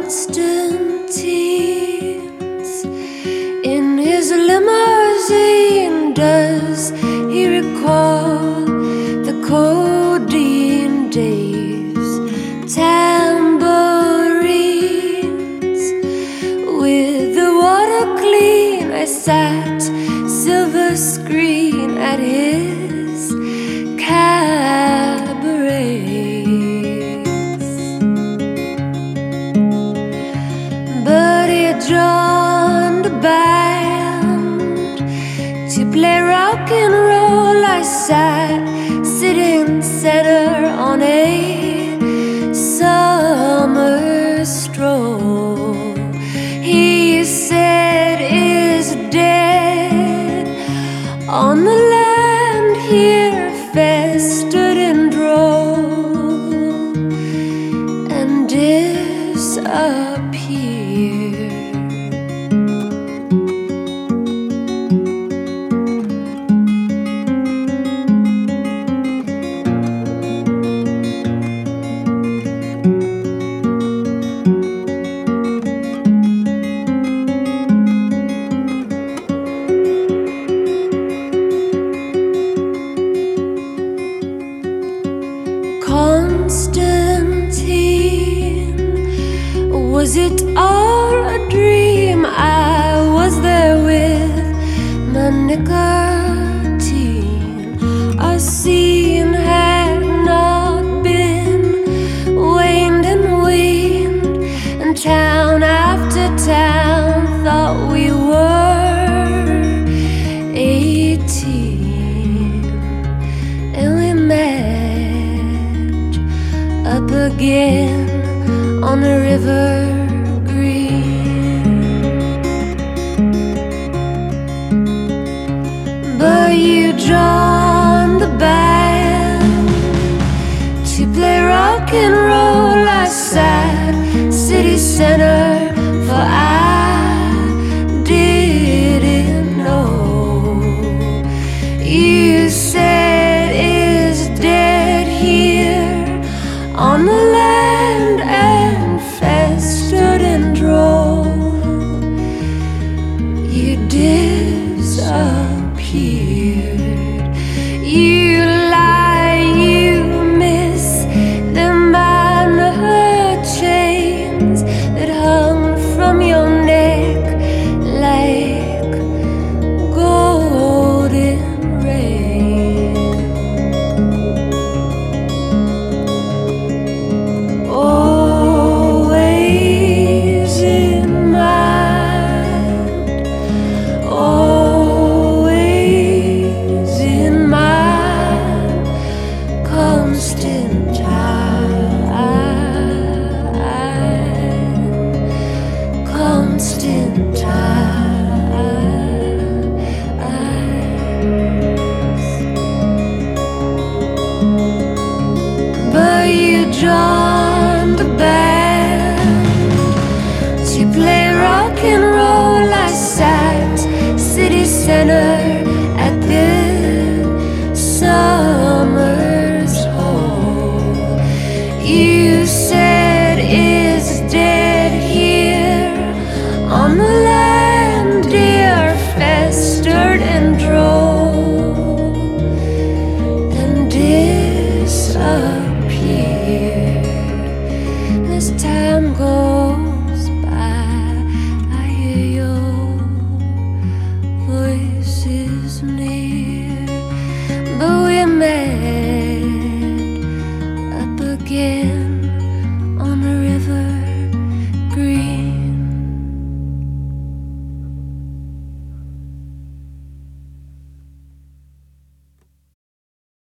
Constantine's in his limousine. Does he recall the codeine days? Tambourines with the water clean. I sat silver screen at his cabarets, but he joined a band to play rock and roll. I sat sitting center on a summer stroll. He said is dead on the land here, festered and drove and disappeared. Constantine, was it all a dream? I was there with my nicotine. Our scene had not been waned and weaned, and town after town thought we were 18, and we met up again on a river green. But you joined the band to play rock and roll. I sat city center, for I didn't know. You said is dead here on the land and festered and drove. You disappeared. You lie, you miss the manhood chains that hung from your neck like golden rain. Always in mind, always in mind, Constantine, but you joined the band to play rock and roll. I sat city center at the summer's hole. You said is dead here on the land, dear, festered and drove and disappeared. As time goes by, I hear your voices near, but we met